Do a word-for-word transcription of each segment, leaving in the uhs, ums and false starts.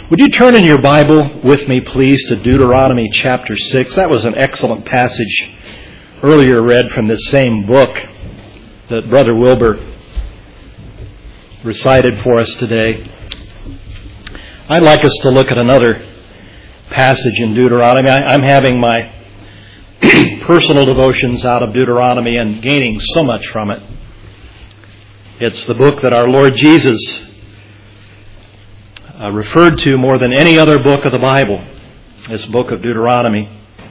Would you turn in your Bible with me, please, to Deuteronomy chapter six? That was an excellent passage earlier read from this same book that Brother Wilbur recited for us today. I'd like us to look at another passage in Deuteronomy. I, I'm having my personal devotions out of Deuteronomy and gaining so much from it. It's the book that our Lord Jesus uh, referred to more than any other book of the Bible, this book of Deuteronomy.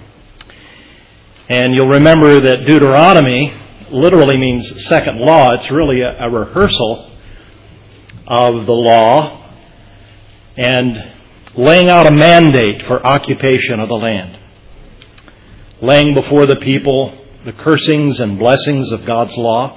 And you'll remember that Deuteronomy literally means second law. It's really a, a rehearsal of the law and laying out a mandate for occupation of the land, laying before the people the cursings and blessings of God's law.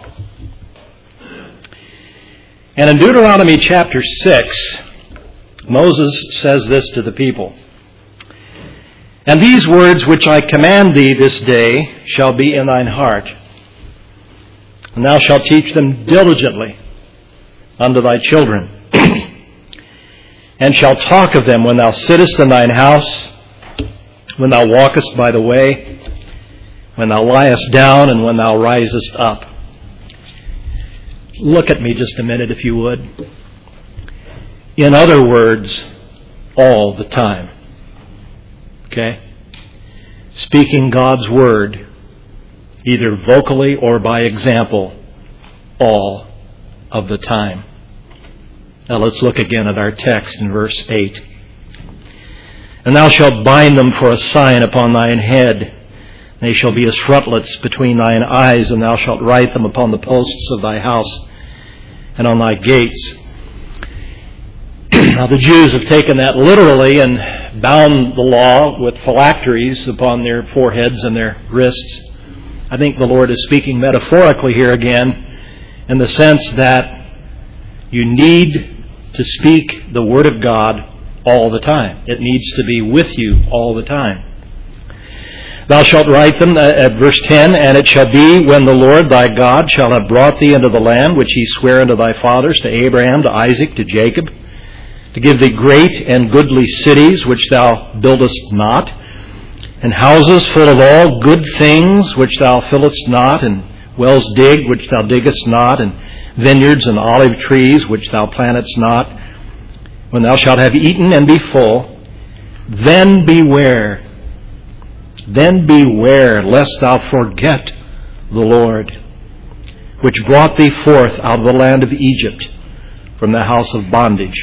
And in Deuteronomy chapter six, Moses says this to the people: "And these words which I command thee this day shall be in thine heart, and thou shalt teach them diligently unto thy children, and shalt talk of them when thou sittest in thine house, when thou walkest by the way, when thou liest down, and when thou risest up." Look at me just a minute, if you would. In other words, all the time. Okay? Speaking God's word, either vocally or by example, all of the time. Now let's look again at our text in verse eight. "And thou shalt bind them for a sign upon thine head. They shall be as frontlets between thine eyes, and thou shalt write them upon the posts of thy house and on thy gates." Now the Jews have taken that literally and bound the law with phylacteries upon their foreheads and their wrists. I think the Lord is speaking metaphorically here again, in the sense that you need to speak the Word of God all the time. It needs to be with you all the time. "Thou shalt write them," at verse ten, "and it shall be when the Lord thy God shall have brought thee into the land which he sware unto thy fathers, to Abraham, to Isaac, to Jacob, to give thee great and goodly cities which thou buildest not, and houses full of all good things which thou fillest not, and wells digged which thou diggest not, and vineyards and olive trees which thou plantest not. When thou shalt have eaten and be full, then beware, then beware lest thou forget the Lord, which brought thee forth out of the land of Egypt from the house of bondage.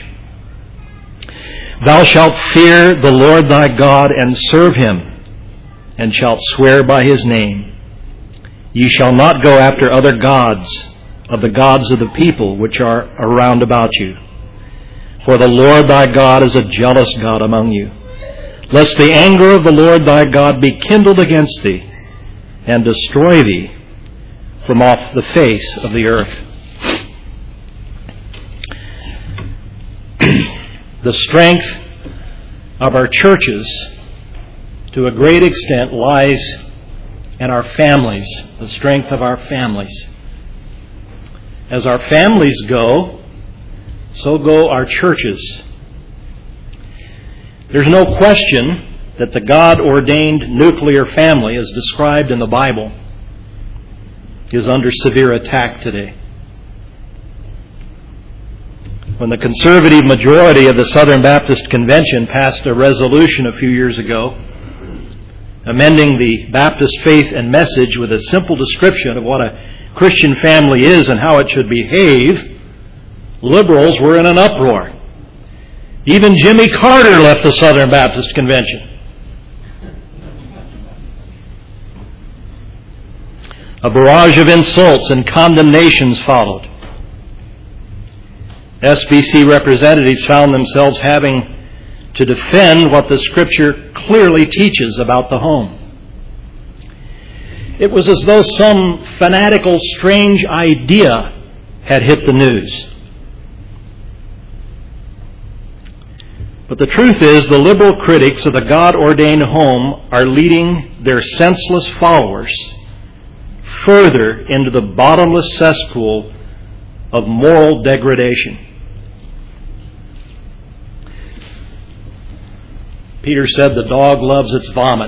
Thou shalt fear the Lord thy God and serve him, and shalt swear by his name. Ye shall not go after other gods of the gods of the people which are around about you. For the Lord thy God is a jealous God among you, lest the anger of the Lord thy God be kindled against thee, and destroy thee from off the face of the earth." The strength of our churches, to a great extent, lies in our families, the strength of our families. As our families go, so go our churches. There's no question that the God-ordained nuclear family, as described in the Bible, is under severe attack today. When the conservative majority of the Southern Baptist Convention passed a resolution a few years ago, amending the Baptist faith and message with a simple description of what a Christian family is and how it should behave, liberals were in an uproar. Even Jimmy Carter left the Southern Baptist Convention. A barrage of insults and condemnations followed. S B C representatives found themselves having to defend what the Scripture clearly teaches about the home. It was as though some fanatical, strange idea had hit the news. But the truth is, the liberal critics of the God-ordained home are leading their senseless followers further into the bottomless cesspool of moral degradation. Peter said the dog loves its vomit.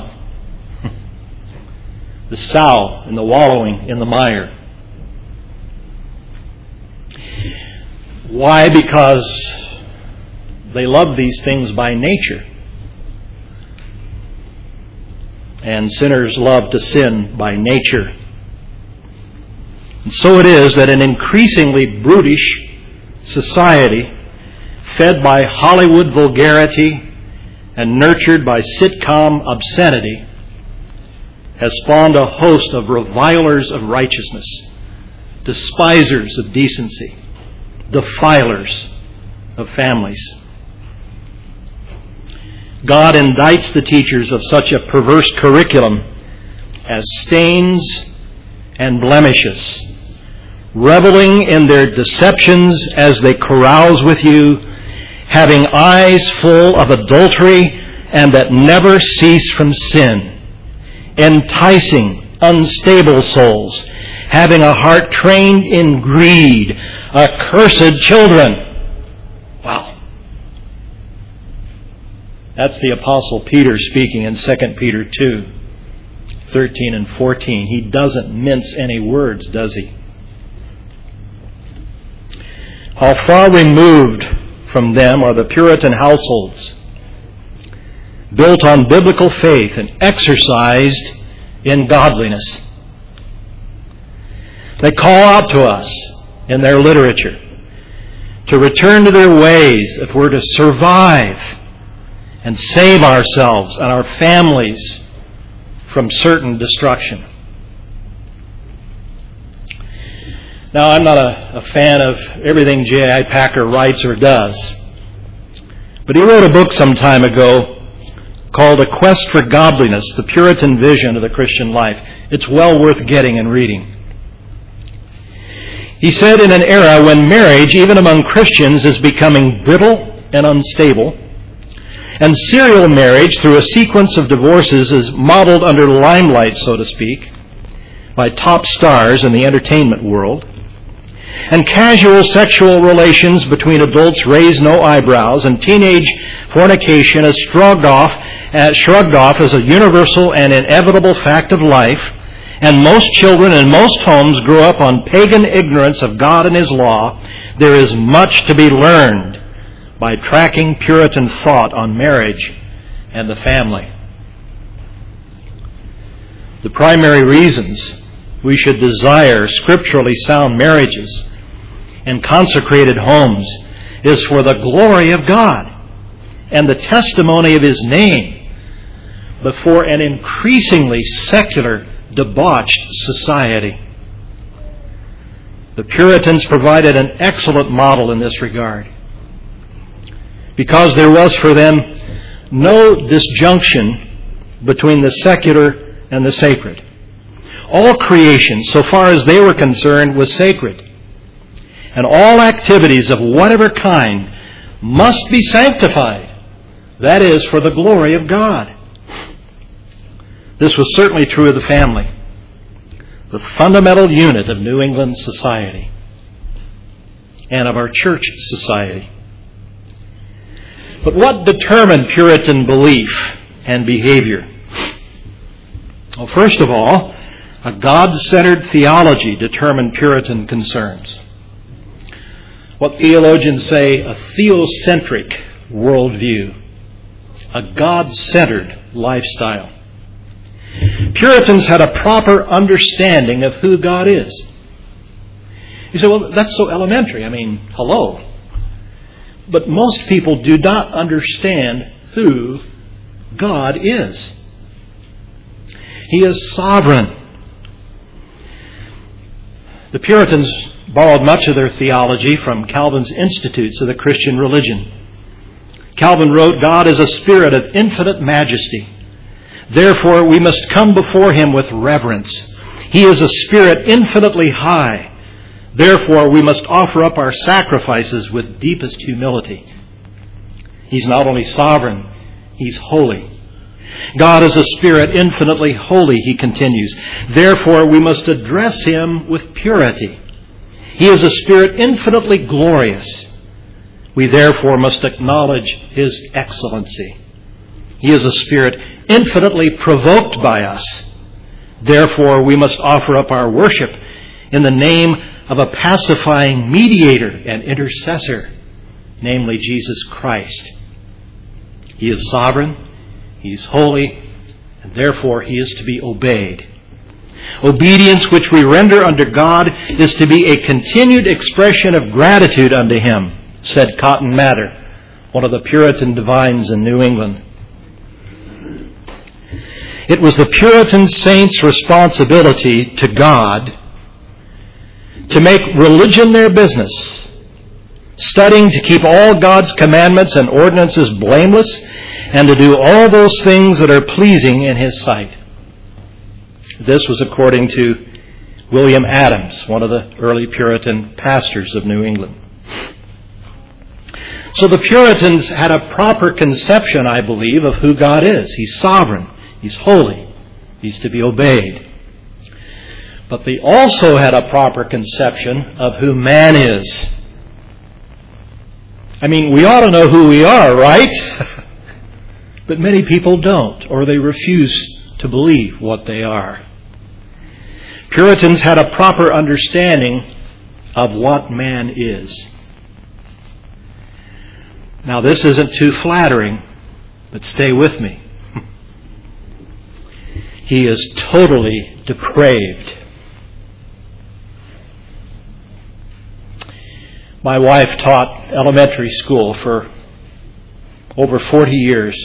The sow and the wallowing in the mire. Why? Because they love these things by nature. And sinners love to sin by nature. And so it is that an increasingly brutish society, fed by Hollywood vulgarity and nurtured by sitcom obscenity, has spawned a host of revilers of righteousness, despisers of decency, defilers of families. God indicts the teachers of such a perverse curriculum as stains and blemishes, reveling in their deceptions as they carouse with you, having eyes full of adultery and that never cease from sin, enticing unstable souls, having a heart trained in greed, accursed children. Wow. That's the Apostle Peter speaking in Second Peter two, thirteen and fourteen. He doesn't mince any words, does he? How far removed from them are the Puritan households, built on biblical faith and exercised in godliness. They call out to us in their literature to return to their ways if we're to survive and save ourselves and our families from certain destruction. Now, I'm not a, a fan of everything J I. Packer writes or does, but he wrote a book some time ago called A Quest for Godliness, the Puritan Vision of the Christian Life. It's well worth getting and reading. He said, in an era when marriage, even among Christians, is becoming brittle and unstable, and serial marriage through a sequence of divorces is modeled under limelight, so to speak, by top stars in the entertainment world, and casual sexual relations between adults raise no eyebrows, and teenage fornication is shrugged off, uh, shrugged off as a universal and inevitable fact of life, and most children in most homes grow up on pagan ignorance of God and His law, there is much to be learned by tracking Puritan thought on marriage and the family. The primary reasons we should desire scripturally sound marriages and consecrated homes is for the glory of God and the testimony of His name, but for an increasingly secular, debauched society. The Puritans provided an excellent model in this regard, because there was for them no disjunction between the secular and the sacred. All creation, so far as they were concerned, was sacred. And all activities of whatever kind must be sanctified. That is, for the glory of God. This was certainly true of the family, the fundamental unit of New England society and of our church society. But what determined Puritan belief and behavior? Well, first of all, a God-centered theology determined Puritan concerns. What theologians say, a theocentric worldview, a God-centered lifestyle. Puritans had a proper understanding of who God is. You say, well, that's so elementary. I mean, hello. But most people do not understand who God is. He is sovereign. The Puritans borrowed much of their theology from Calvin's Institutes of the Christian Religion. Calvin wrote, God is a spirit of infinite majesty. Therefore, we must come before Him with reverence. He is a spirit infinitely high. Therefore, we must offer up our sacrifices with deepest humility. He's not only sovereign, He's holy. God is a spirit infinitely holy, he continues. Therefore, we must address Him with purity. He is a spirit infinitely glorious. We therefore must acknowledge His excellency. He is a spirit infinitely provoked by us. Therefore, we must offer up our worship in the name of a pacifying mediator and intercessor, namely Jesus Christ. He is sovereign, He is holy, and therefore He is to be obeyed. Obedience which we render unto God is to be a continued expression of gratitude unto Him, said Cotton Mather, one of the Puritan divines in New England. It was the Puritan saints' responsibility to God to make religion their business, studying to keep all God's commandments and ordinances blameless, and to do all those things that are pleasing in His sight. This was according to William Adams, one of the early Puritan pastors of New England. So the Puritans had a proper conception, I believe, of who God is. He's sovereign. He's holy. He's to be obeyed. But they also had a proper conception of who man is. I mean, we ought to know who we are, right? But many people don't, or they refuse to believe what they are. Puritans had a proper understanding of what man is. Now, this isn't too flattering, but stay with me. He is totally depraved. My wife taught elementary school for over forty years.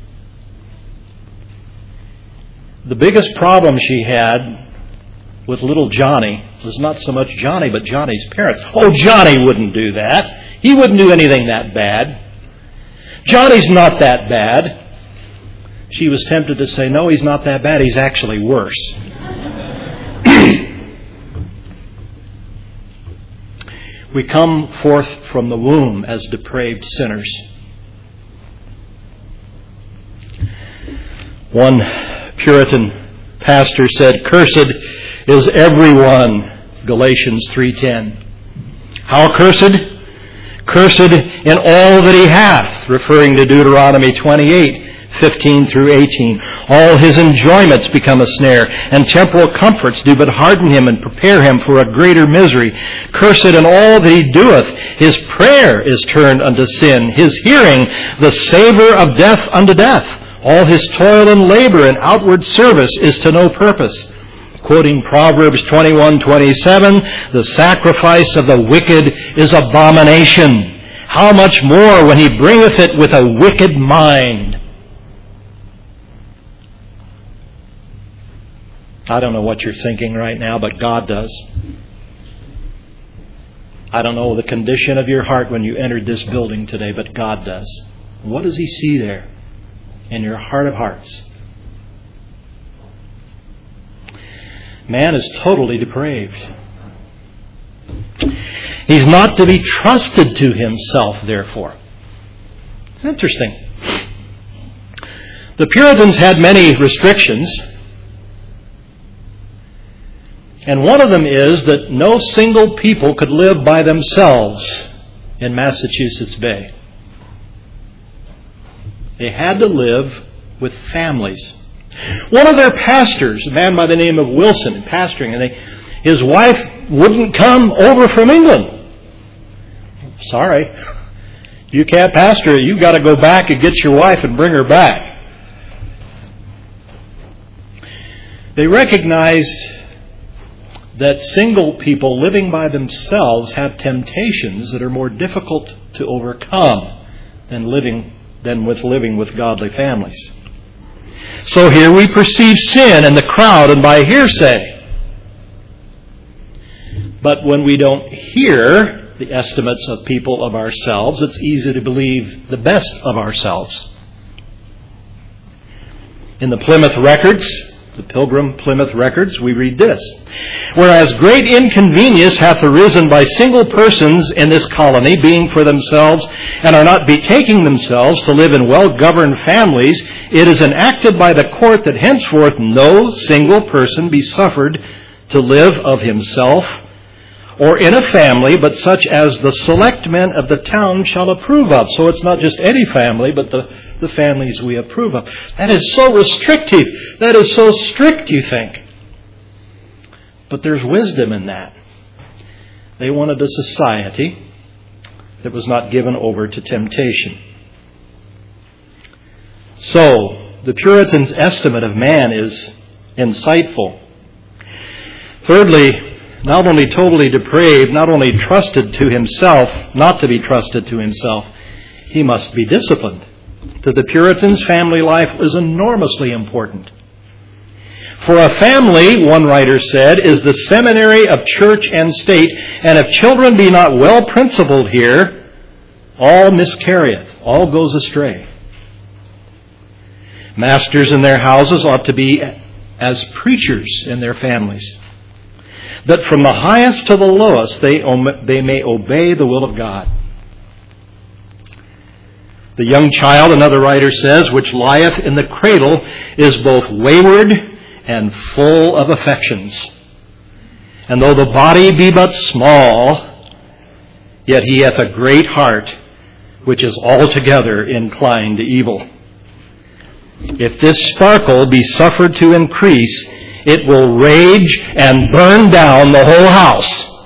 The biggest problem she had with little Johnny was not so much Johnny, but Johnny's parents. Oh, Johnny wouldn't do that. He wouldn't do anything that bad. Johnny's not that bad. She was tempted to say, no, he's not that bad. He's actually worse. We come forth from the womb as depraved sinners. One Puritan pastor said, "Cursed is everyone," Galatians three ten. How cursed? Cursed in all that he hath, referring to Deuteronomy twenty-eight, fifteen through eighteen. All his enjoyments become a snare, and temporal comforts do but harden him and prepare him for a greater misery. Cursed in all that he doeth. His prayer is turned unto sin, his hearing the savour of death unto death. All his toil and labour and outward service is to no purpose. Quoting Proverbs twenty-one twenty-seven, the sacrifice of the wicked is abomination. How much more when he bringeth it with a wicked mind? I don't know what you're thinking right now, but God does. I don't know the condition of your heart when you entered this building today, but God does. What does He see there in your heart of hearts? Man is totally depraved. He's not to be trusted to himself, therefore. Interesting. The Puritans had many restrictions. And one of them is that no single people could live by themselves in Massachusetts Bay. They had to live with families. One of their pastors, a man by the name of Wilson, pastoring, and they, his wife wouldn't come over from England. Sorry, you can't pastor. You've got to go back and get your wife and bring her back. They recognized that single people living by themselves have temptations that are more difficult to overcome than living than with living with godly families. So here we perceive sin in the crowd and by hearsay. But when we don't hear the estimates of people of ourselves, it's easy to believe the best of ourselves. In the Plymouth Records, the Pilgrim Plymouth Records, we read this. Whereas great inconvenience hath arisen by single persons in this colony, being for themselves, and are not betaking themselves to live in well-governed families, it is enacted by the court that henceforth no single person be suffered to live of himself, or in a family, but such as the select men of the town shall approve of. So it's not just any family, but the, the families we approve of. That is so restrictive. That is so strict, you think. But there's wisdom in that. They wanted a society that was not given over to temptation. So, the Puritans' estimate of man is insightful. Thirdly, not only totally depraved, not only trusted to himself, not to be trusted to himself, he must be disciplined. To the Puritans, family life was enormously important. For a family, one writer said, is the seminary of church and state, and if children be not well principled here, all miscarrieth, all goes astray. Masters in their houses ought to be as preachers in their families, that from the highest to the lowest they, they may obey the will of God. The young child, another writer says, which lieth in the cradle, is both wayward and full of affections. And though the body be but small, yet he hath a great heart, which is altogether inclined to evil. If this sparkle be suffered to increase, it will rage and burn down the whole house.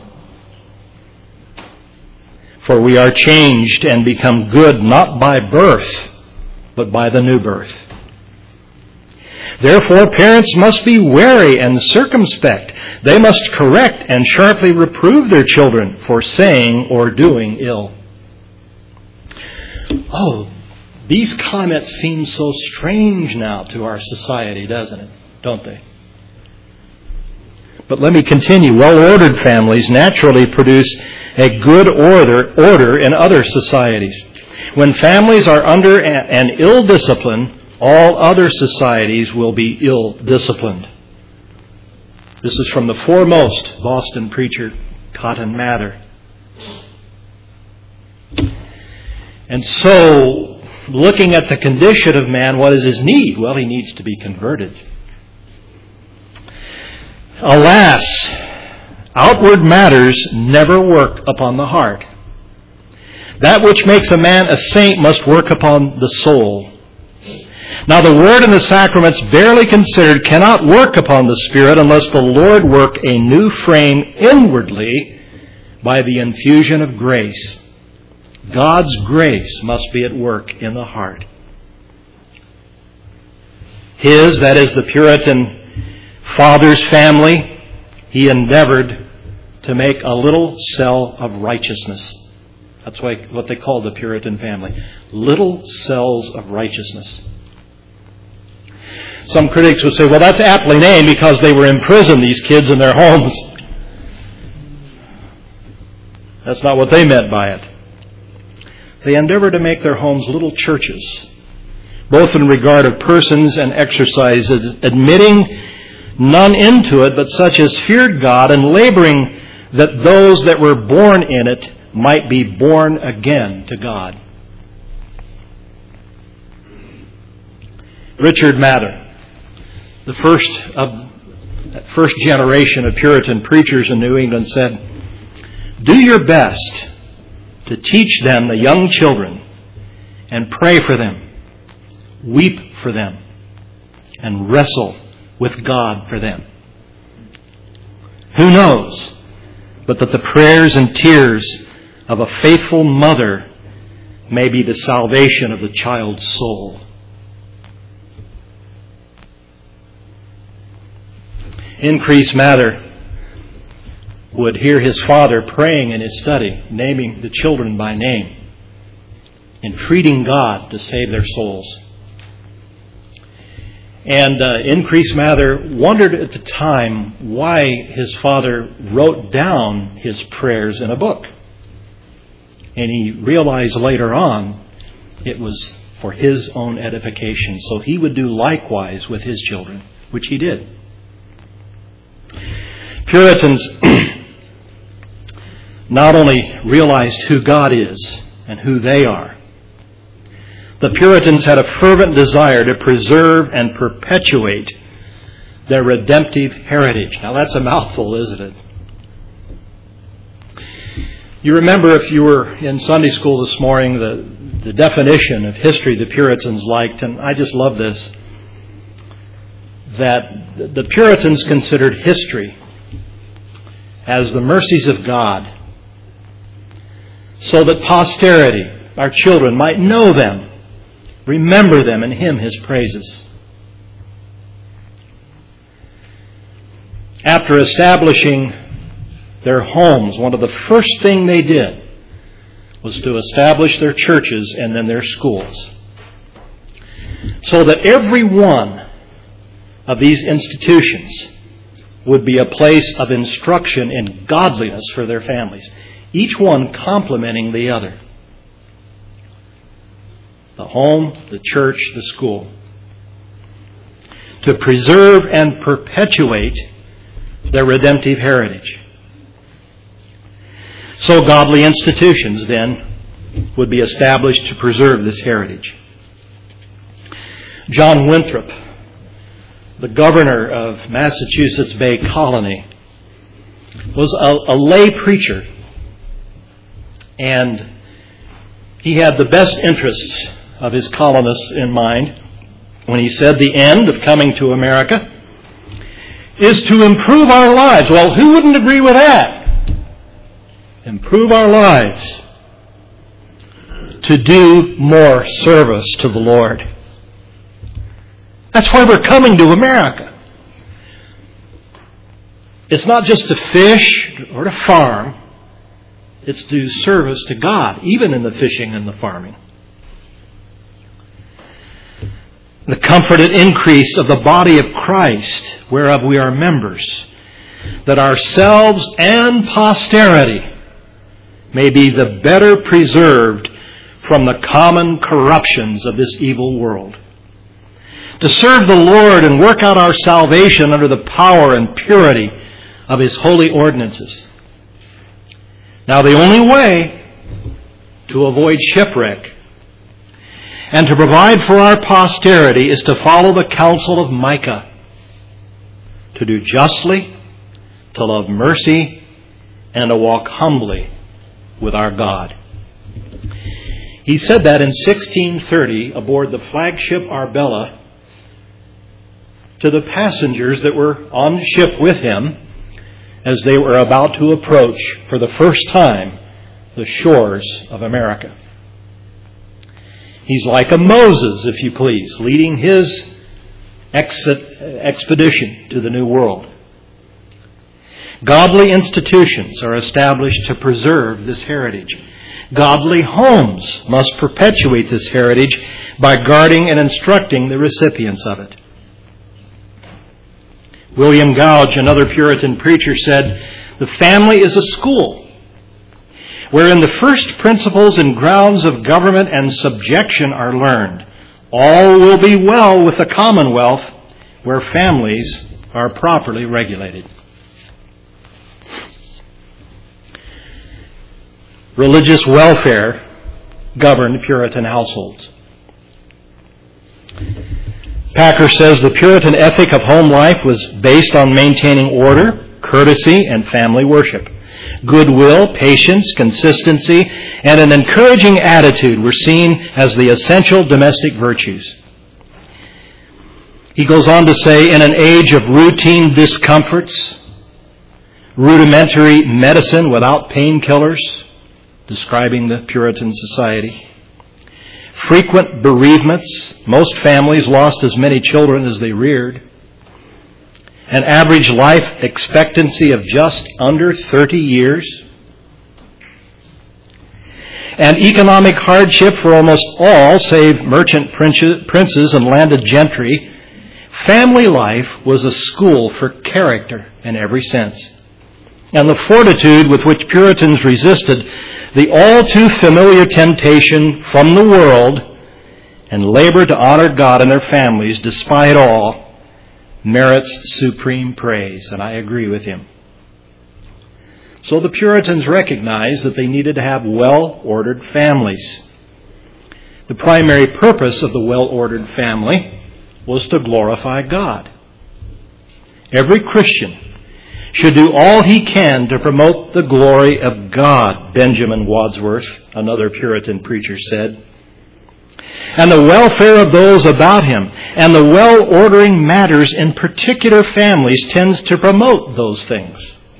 For we are changed and become good not by birth, but by the new birth. Therefore, parents must be wary and circumspect. They must correct and sharply reprove their children for saying or doing ill. Oh, these comments seem so strange now to our society, doesn't it? Don't they? But let me continue. Well-ordered families naturally produce a good order, order in other societies. When families are under an ill discipline, all other societies will be ill-disciplined. This is from the foremost Boston preacher, Cotton Mather. And so, looking at the condition of man, what is his need? Well, he needs to be converted. Alas, outward matters never work upon the heart. That which makes a man a saint must work upon the soul. Now the Word and the sacraments barely considered cannot work upon the Spirit unless the Lord work a new frame inwardly by the infusion of grace. God's grace must be at work in the heart. His, that is the Puritan father's family, he endeavored to make a little cell of righteousness. That's what they called the Puritan family. Little cells of righteousness. Some critics would say, well, that's aptly named because they were imprisoned, these kids, in their homes. That's not what they meant by it. They endeavored to make their homes little churches, both in regard of persons and exercises, admitting none into it but such as feared God, and laboring that those that were born in it might be born again to God. Richard Mather, the first of that first generation of Puritan preachers in New England, said, "Do your best to teach them, the young children, and pray for them, weep for them, and wrestle with God for them. Who knows but that the prayers and tears of a faithful mother may be the salvation of the child's soul." Increase Mather would hear his father praying in his study, naming the children by name, entreating God to save their souls. And uh, Increase Mather wondered at the time why his father wrote down his prayers in a book. And he realized later on it was for his own edification. So he would do likewise with his children, which he did. Puritans not only realized who God is and who they are, the Puritans had a fervent desire to preserve and perpetuate their redemptive heritage. Now that's a mouthful, isn't it? You remember, if you were in Sunday school this morning, the, the definition of history the Puritans liked, and I just love this, that the Puritans considered history as the mercies of God, so that posterity, our children, might know them, remember them, and hymn his praises. After establishing their homes, one of the first thing they did was to establish their churches and then their schools, so that every one of these institutions would be a place of instruction in godliness for their families, each one complementing the other. The home, the church, the school. To preserve and perpetuate their redemptive heritage. So godly institutions, then, would be established to preserve this heritage. John Winthrop, the governor of Massachusetts Bay Colony, was a, a lay preacher, and he had the best interests of his colonists in mind when he said the end of coming to America is to improve our lives. Well, who wouldn't agree with that? Improve our lives, to do more service to the Lord. That's why we're coming to America. It's not just to fish or to farm. It's to do service to God, even in the fishing and the farming. The comfort and increase of the body of Christ, whereof we are members, that ourselves and posterity may be the better preserved from the common corruptions of this evil world. To serve the Lord and work out our salvation under the power and purity of His holy ordinances. Now, the only way to avoid shipwreck and to provide for our posterity is to follow the counsel of Micah, to do justly, to love mercy, and to walk humbly with our God. He said that in sixteen thirty aboard the flagship Arbella to the passengers that were on the ship with him as they were about to approach for the first time the shores of America. He's like a Moses, if you please, leading his exit, expedition to the New World. Godly institutions are established to preserve this heritage. Godly homes must perpetuate this heritage by guarding and instructing the recipients of it. William Gouge, another Puritan preacher, said, "The family is a school wherein the first principles and grounds of government and subjection are learned. All will be well with the commonwealth where families are properly regulated." Religious welfare governed Puritan households. Packer says the Puritan ethic of home life was based on maintaining order, courtesy, and family worship. Goodwill, patience, consistency, and an encouraging attitude were seen as the essential domestic virtues. He goes on to say, in an age of routine discomforts, rudimentary medicine without painkillers, describing the Puritan society, frequent bereavements, most families lost as many children as they reared, an average life expectancy of just under thirty years, and economic hardship for almost all save merchant princes and landed gentry, family life was a school for character in every sense. And the fortitude with which Puritans resisted the all too familiar temptation from the world and labor to honor God and their families despite all merits supreme praise. And I agree with him. So the Puritans recognized that they needed to have well-ordered families. The primary purpose of the well-ordered family was to glorify God. Every Christian should do all he can to promote the glory of God, Benjamin Wadsworth, another Puritan preacher, said, and the welfare of those about him, and the well-ordering matters in particular families tends to promote those things.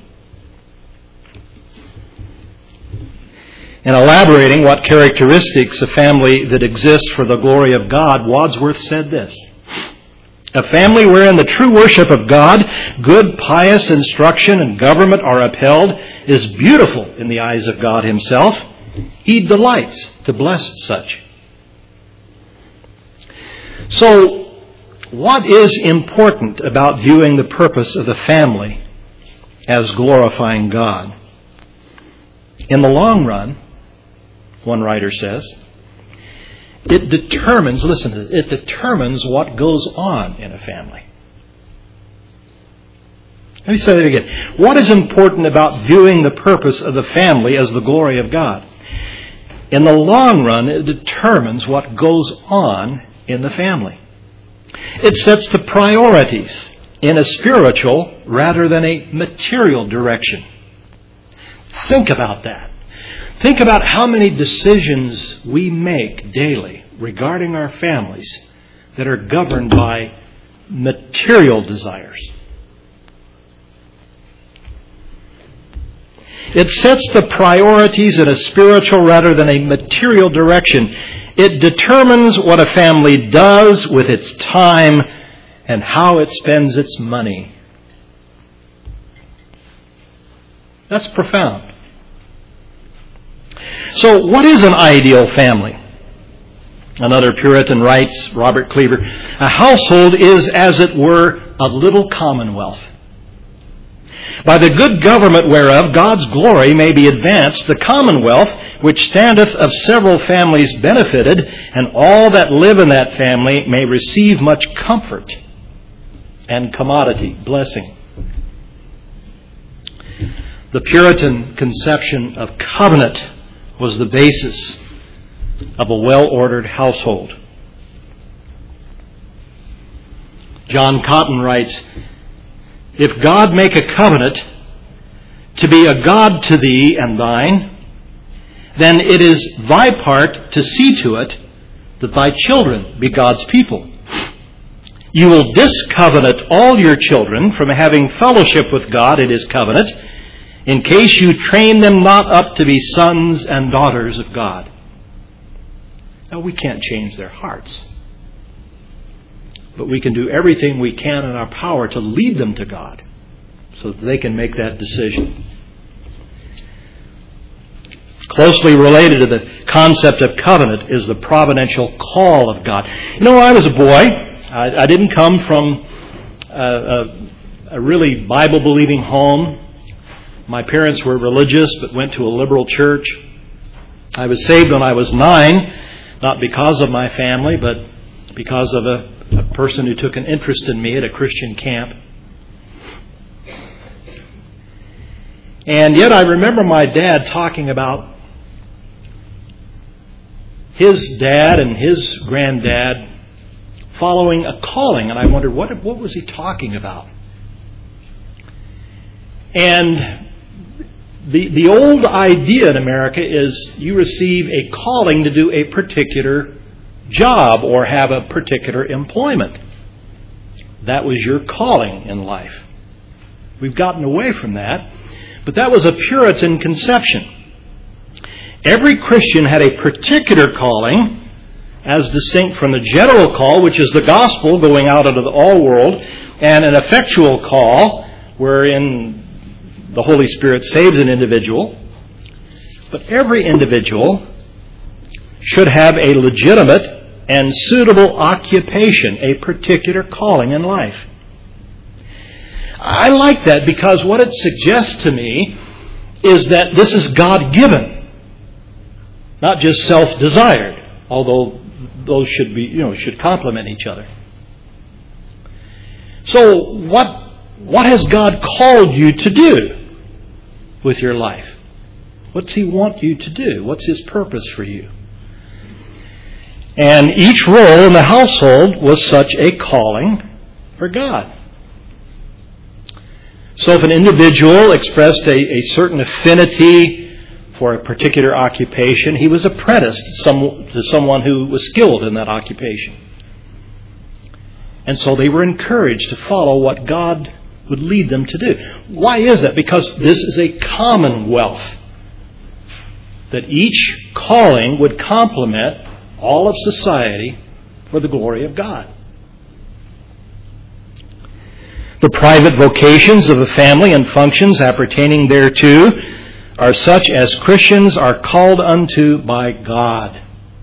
In elaborating what characteristics of family that exist for the glory of God, Wadsworth said this: a family wherein the true worship of God, good pious instruction and government are upheld is beautiful in the eyes of God himself. He delights to bless such. So, what is important about viewing the purpose of the family as glorifying God? In the long run, one writer says, it determines, listen to this, it determines what goes on in a family. Let me say that again. What is important about viewing the purpose of the family as the glory of God? In the long run, it determines what goes on in the family. It sets the priorities in a spiritual rather than a material direction. Think about that. Think about how many decisions we make daily regarding our families that are governed by material desires. It sets the priorities in a spiritual rather than a material direction. It determines what a family does with its time and how it spends its money. That's profound. So, what is an ideal family? Another Puritan writes, Robert Cleaver, a household is, as it were, a little commonwealth. By the good government whereof God's glory may be advanced, the commonwealth, which standeth of several families benefited, and all that live in that family may receive much comfort and commodity, blessing. The Puritan conception of covenant was the basis of a well-ordered household. John Cotton writes, if God make a covenant to be a God to thee and thine, then it is thy part to see to it that thy children be God's people. You will discovenant all your children from having fellowship with God in his covenant, in case you train them not up to be sons and daughters of God. Now, we can't change their hearts, but we can do everything we can in our power to lead them to God so that they can make that decision. Closely related to the concept of covenant is the providential call of God. You know, when I was a boy, I, I didn't come from a, a, a really Bible-believing home. My parents were religious but went to a liberal church. I was saved when I was nine, not because of my family, but because of a a person who took an interest in me at a Christian camp. And yet I remember my dad talking about his dad and his granddad following a calling, and I wondered, what, what was he talking about? And the, the old idea in America is you receive a calling to do a particular job or have a particular employment. That was your calling in life. We've gotten away from that, but that was a Puritan conception. Every Christian had a particular calling as distinct from the general call, which is the gospel going out into the all world, and an effectual call wherein the Holy Spirit saves an individual. But every individual should have a legitimate and suitable occupation, a particular calling in life. I like that because what it suggests to me is that this is God-given, not just self-desired, although those should be, you know, should complement each other. So what, what has God called you to do with your life? What's He want you to do? What's His purpose for you? And each role in the household was such a calling for God. So if an individual expressed a, a certain affinity for a particular occupation, he was apprenticed to, some, to someone who was skilled in that occupation. And so they were encouraged to follow what God would lead them to do. Why is that? Because this is a commonwealth. That each calling would complement all of society for the glory of God. The private vocations of a family and functions appertaining thereto are such as Christians are called unto by God.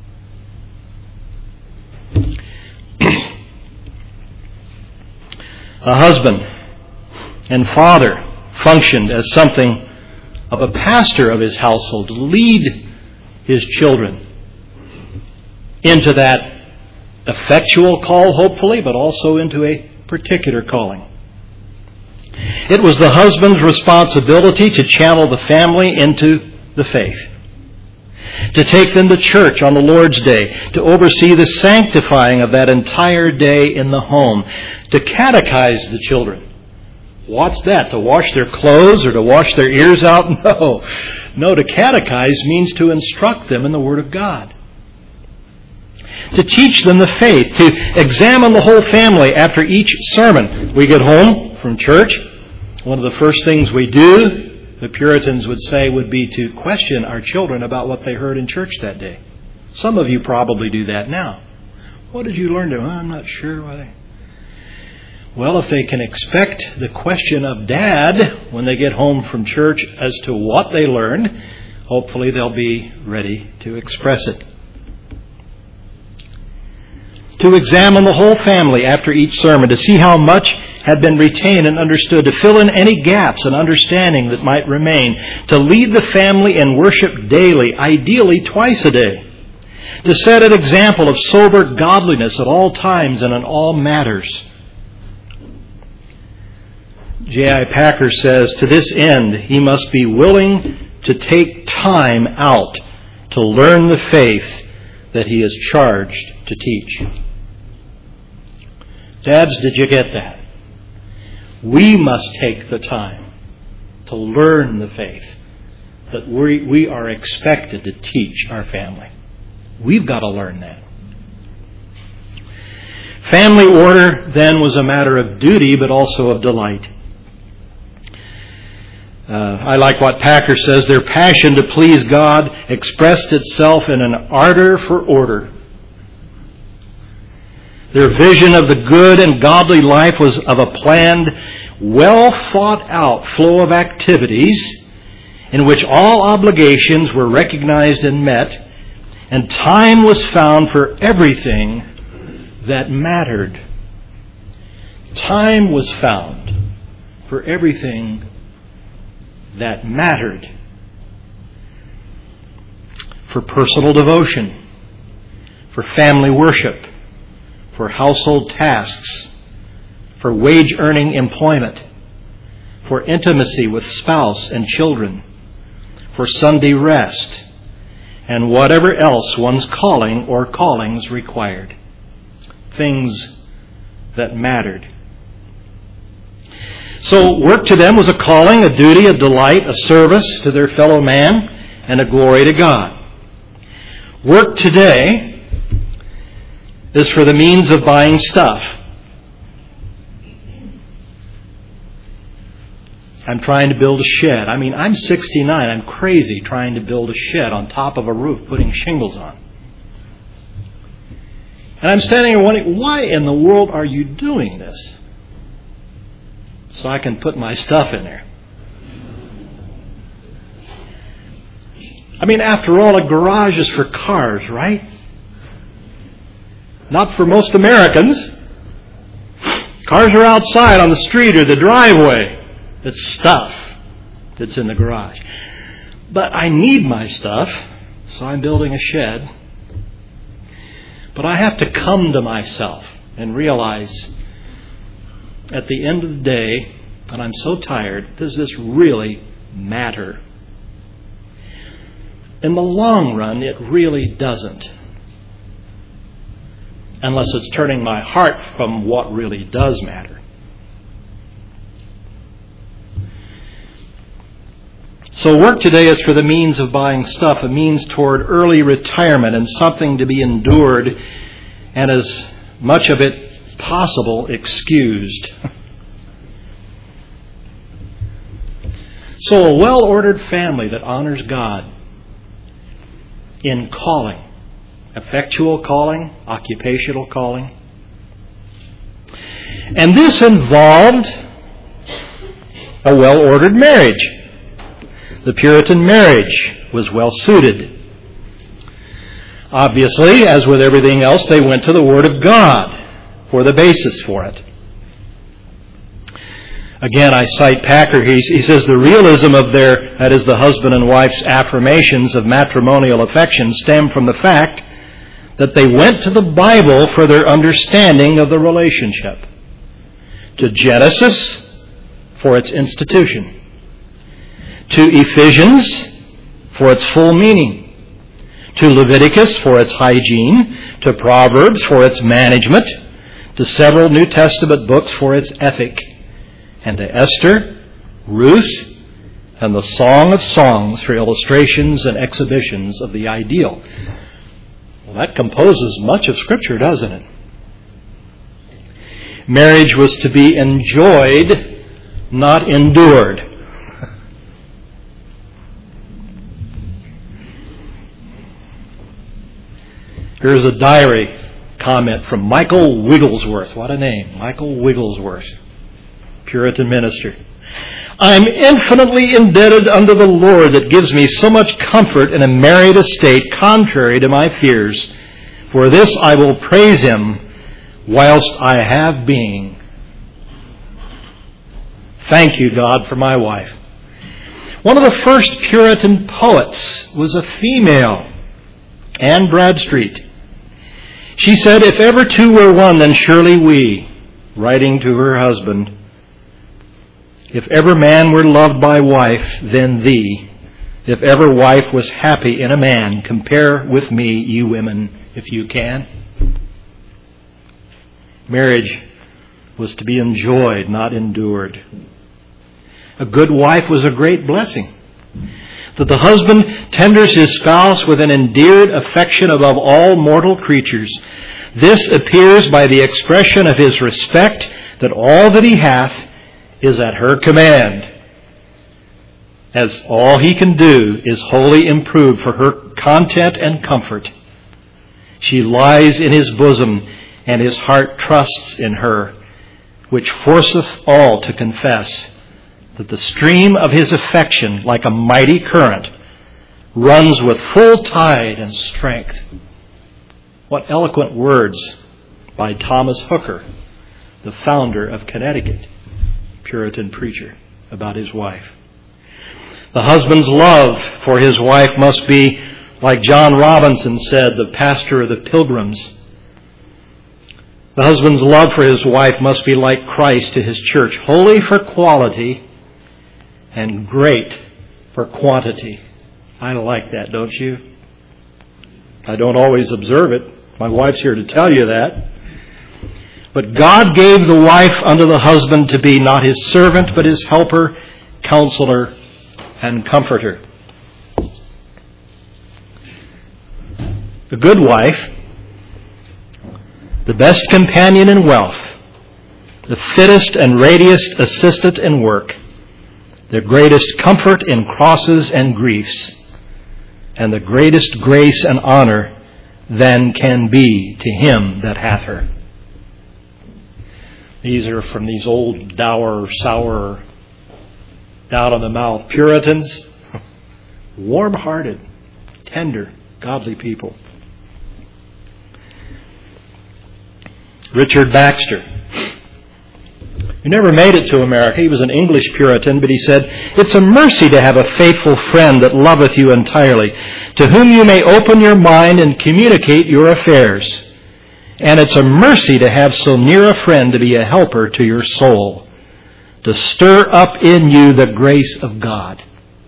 A husband and father functioned as something of a pastor of his household to lead his children into that effectual call, hopefully, but also into a particular calling. It was the husband's responsibility to channel the family into the faith, to take them to church on the Lord's Day, to oversee the sanctifying of that entire day in the home, to catechize the children. What's that? To wash their clothes or to wash their ears out? No. No, to catechize means to instruct them in the Word of God. To teach them the faith, to examine the whole family after each sermon. We get home from church. One of the first things we do, the Puritans would say, would be to question our children about what they heard in church that day. Some of you probably do that now. What did you learn? To? Well, I'm not sure. Why they... Well, if they can expect the question of Dad when they get home from church as to what they learned, hopefully they'll be ready to express it. To examine the whole family after each sermon, to see how much had been retained and understood, to fill in any gaps in understanding that might remain, to lead the family in worship daily, ideally twice a day, to set an example of sober godliness at all times and in all matters. J I Packer says, to this end, he must be willing to take time out to learn the faith that he is charged to teach. Dads, did you get that? We must take the time to learn the faith that we, we are expected to teach our family. We've got to learn that. Family order then was a matter of duty, but also of delight. Uh, I like what Packer says. Their passion to please God expressed itself in an ardor for order. Their vision of the good and godly life was of a planned, well thought out flow of activities in which all obligations were recognized and met, and time was found for everything that mattered. Time was found for everything that mattered. For personal devotion, for family worship, for household tasks, for wage-earning employment, for intimacy with spouse and children, for Sunday rest, and whatever else one's calling or callings required. Things that mattered. So work to them was a calling, a duty, a delight, a service to their fellow man, and a glory to God. Work today is for the means of buying stuff. I'm trying to build a shed. I mean, I'm sixty-nine. I'm crazy trying to build a shed on top of a roof, putting shingles on. And I'm standing here wondering, why in the world are you doing this? So I can put my stuff in there. I mean, after all, a garage is for cars, right? Not for most Americans. Cars are outside on the street or the driveway. It's stuff that's in the garage. But I need my stuff, so I'm building a shed. But I have to come to myself and realize at the end of the day, and I'm so tired, does this really matter? In the long run, it really doesn't. Unless it's turning my heart from what really does matter. So work today is for the means of buying stuff, a means toward early retirement and something to be endured and as much of it possible excused. So a well-ordered family that honors God in calling, effectual calling, occupational calling. And this involved a well-ordered marriage. The Puritan marriage was well suited. Obviously, as with everything else, they went to the Word of God for the basis for it. Again, I cite Packer. He, he says the realism of their, that is the husband and wife's affirmations of matrimonial affection, stem from the fact that they went to the Bible for their understanding of the relationship. To Genesis for its institution. To Ephesians for its full meaning. To Leviticus for its hygiene. To Proverbs for its management. To several New Testament books for its ethic. And to Esther, Ruth, and the Song of Songs for illustrations and exhibitions of the ideal. Well, that composes much of Scripture, doesn't it? Marriage was to be enjoyed, not endured. Here's a diary comment from Michael Wigglesworth. What a name, Michael Wigglesworth, Puritan minister. I'm infinitely indebted unto the Lord that gives me so much comfort in a married estate contrary to my fears. For this I will praise Him whilst I have being. Thank you, God, for my wife. One of the first Puritan poets was a female, Anne Bradstreet. She said, if ever two were one, then surely we, writing to her husband, if ever man were loved by wife, then thee. If ever wife was happy in a man, compare with me, you women, if you can. Marriage was to be enjoyed, not endured. A good wife was a great blessing. That the husband tenders his spouse with an endeared affection above all mortal creatures. This appears by the expression of his respect that all that he hath is at her command, as all he can do is wholly improved for her content and comfort. She lies in his bosom, and his heart trusts in her, which forceth all to confess that the stream of his affection, like a mighty current, runs with full tide and strength. What eloquent words by Thomas Hooker, the founder of Connecticut, Puritan preacher, about his wife. The husband's love for his wife must be, like John Robinson said, the pastor of the Pilgrims. The husband's love for his wife must be like Christ to his church, holy for quality and great for quantity. I like that, don't you? I don't always observe it. My wife's here to tell you that. But God gave the wife unto the husband to be not his servant, but his helper, counselor, and comforter. The good wife, the best companion in wealth, the fittest and readiest assistant in work, the greatest comfort in crosses and griefs, and the greatest grace and honor than can be to him that hath her. These are from these old dour, sour, down-on-the-mouth Puritans. Warm-hearted, tender, godly people. Richard Baxter. He never made it to America. He was an English Puritan, but he said, it's a mercy to have a faithful friend that loveth you entirely, to whom you may open your mind and communicate your affairs. And it's a mercy to have so near a friend to be a helper to your soul, to stir up in you the grace of God.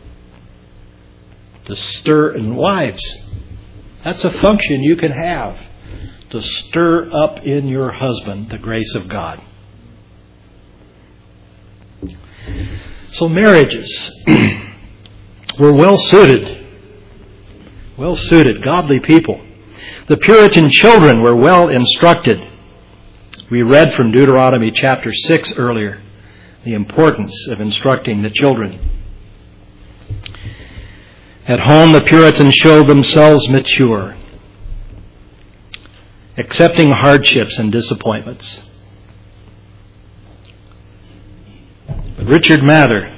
To stir, and wives, that's a function you can have, to stir up in your husband the grace of God. So marriages. were well suited. Well suited, godly people. The Puritan children were well instructed. We read from Deuteronomy chapter six earlier, the importance of instructing the children. At home, the Puritans showed themselves mature, accepting hardships and disappointments. But Richard Mather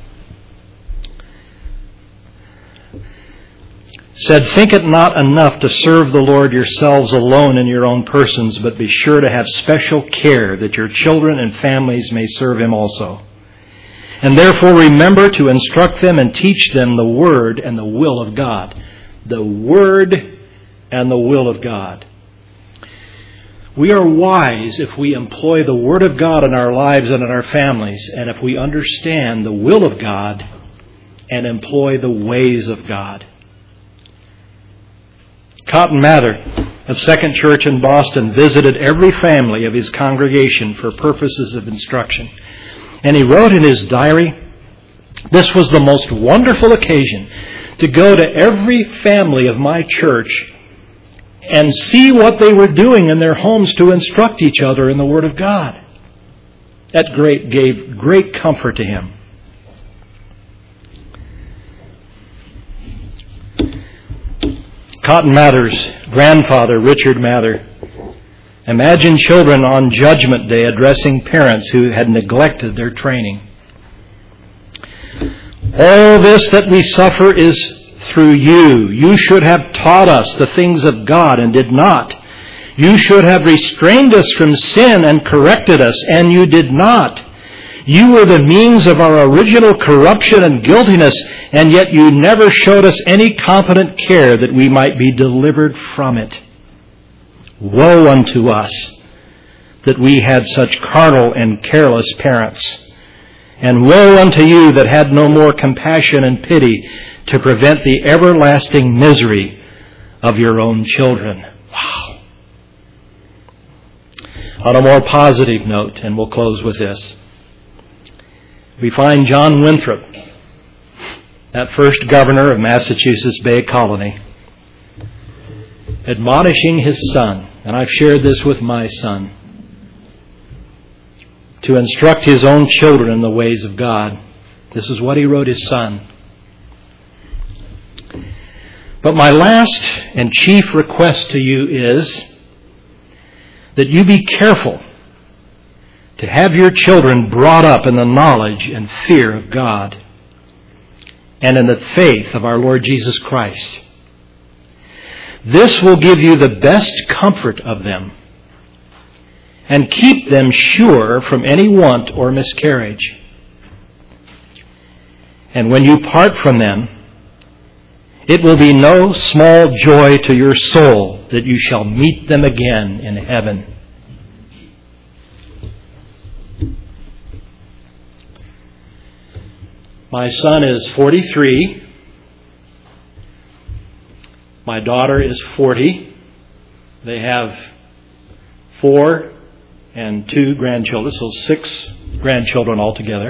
said, "Think it not enough to serve the Lord yourselves alone in your own persons, but be sure to have special care that your children and families may serve Him also. And therefore remember to instruct them and teach them the Word and the will of God." The Word and the will of God. We are wise if we employ the Word of God in our lives and in our families, and if we understand the will of God and employ the ways of God. Cotton Mather of Second Church in Boston visited every family of his congregation for purposes of instruction. And he wrote in his diary, "This was the most wonderful occasion to go to every family of my church and see what they were doing in their homes to instruct each other in the Word of God." That great gave great comfort to him. Cotton Mather's grandfather, Richard Mather, imagined children on Judgment Day addressing parents who had neglected their training. "All this that we suffer is through you. You should have taught us the things of God and did not. You should have restrained us from sin and corrected us, and you did not. You were the means of our original corruption and guiltiness, and yet you never showed us any competent care that we might be delivered from it. Woe unto us that we had such carnal and careless parents, and woe unto you that had no more compassion and pity to prevent the everlasting misery of your own children." Wow. On a more positive note, and we'll close with this, we find John Winthrop, that first governor of Massachusetts Bay Colony, admonishing his son, and I've shared this with my son, to instruct his own children in the ways of God. This is what he wrote his son. "But my last and chief request to you is that you be careful to have your children brought up in the knowledge and fear of God and in the faith of our Lord Jesus Christ. This will give you the best comfort of them and keep them sure from any want or miscarriage. And when you part from them, it will be no small joy to your soul that you shall meet them again in heaven." My son is forty-three. My daughter is forty. They have four and two grandchildren, so six grandchildren altogether.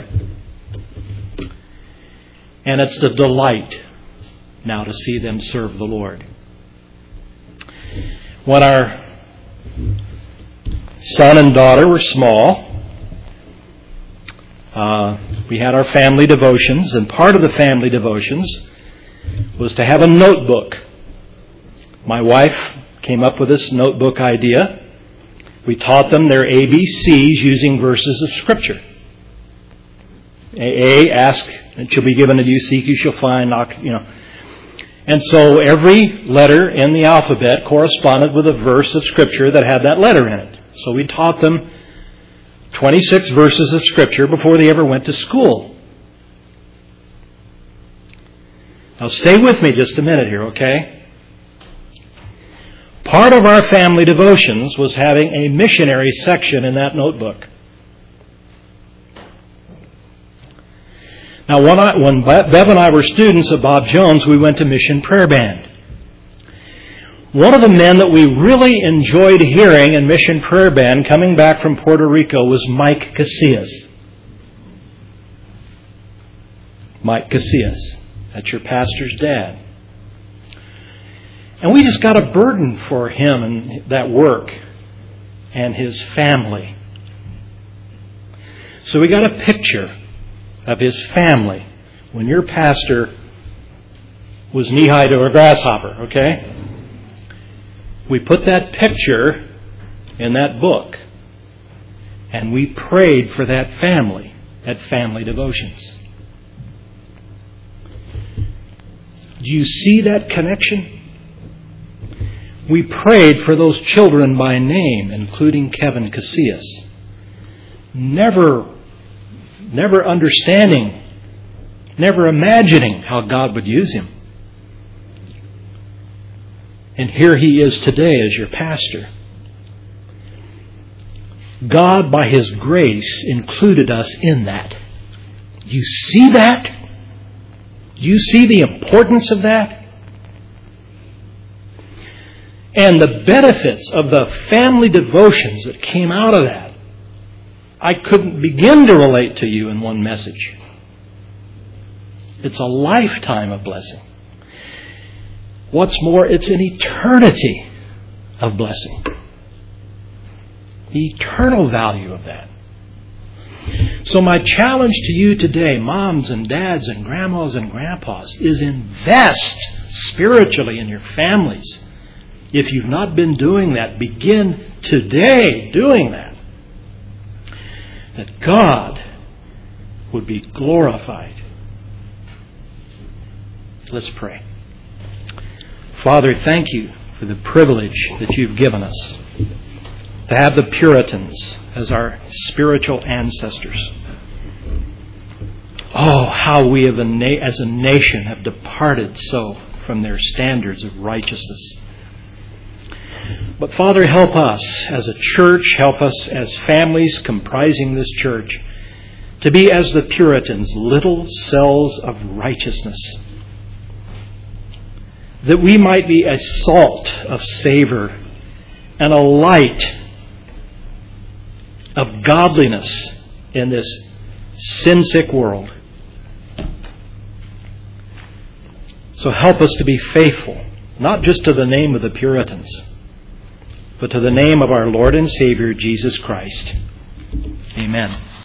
And it's a delight now to see them serve the Lord. When our son and daughter were small, uh, we had our family devotions, and part of the family devotions was to have a notebook. My wife came up with this notebook idea. We taught them their A B Cs using verses of Scripture. A, ask, it shall be given unto you, seek, you shall find, knock, you know. And so every letter in the alphabet corresponded with a verse of Scripture that had that letter in it. So we taught them twenty-six verses of Scripture before they ever went to school. Now stay with me just a minute here, okay? Part of our family devotions was having a missionary section in that notebook. Now, when, I, when Bev and I were students at Bob Jones, we went to Mission Prayer Band. One of the men that we really enjoyed hearing in Mission Prayer Band coming back from Puerto Rico was Mike Casillas. Mike Casillas. That's your pastor's dad. And we just got a burden for him and that work and his family. So we got a picture of his family when your pastor was knee-high to a grasshopper, okay? We put that picture in that book, and we prayed for that family at family devotions. Do you see that connection? We prayed for those children by name, including Kevin Casillas. Never, never understanding, never imagining how God would use him. And here he is today as your pastor. God, by His grace, included us in that. Do you see that? Do you see the importance of that? And the benefits of the family devotions that came out of that, I couldn't begin to relate to you in one message. It's a lifetime of blessing. What's more, it's an eternity of blessing. The eternal value of that. So my challenge to you today, moms and dads and grandmas and grandpas, is invest spiritually in your families. If you've not been doing that, begin today doing that. That God would be glorified. Let's pray. Father, thank you for the privilege that you've given us to have the Puritans as our spiritual ancestors. Oh, how we have a na- as a nation have departed so from their standards of righteousness. But Father, help us as a church, help us as families comprising this church to be as the Puritans, little cells of righteousness. That we might be a salt of savor and a light of godliness in this sin-sick world. So help us to be faithful, not just to the name of the Puritans, but to the name of our Lord and Savior, Jesus Christ. Amen.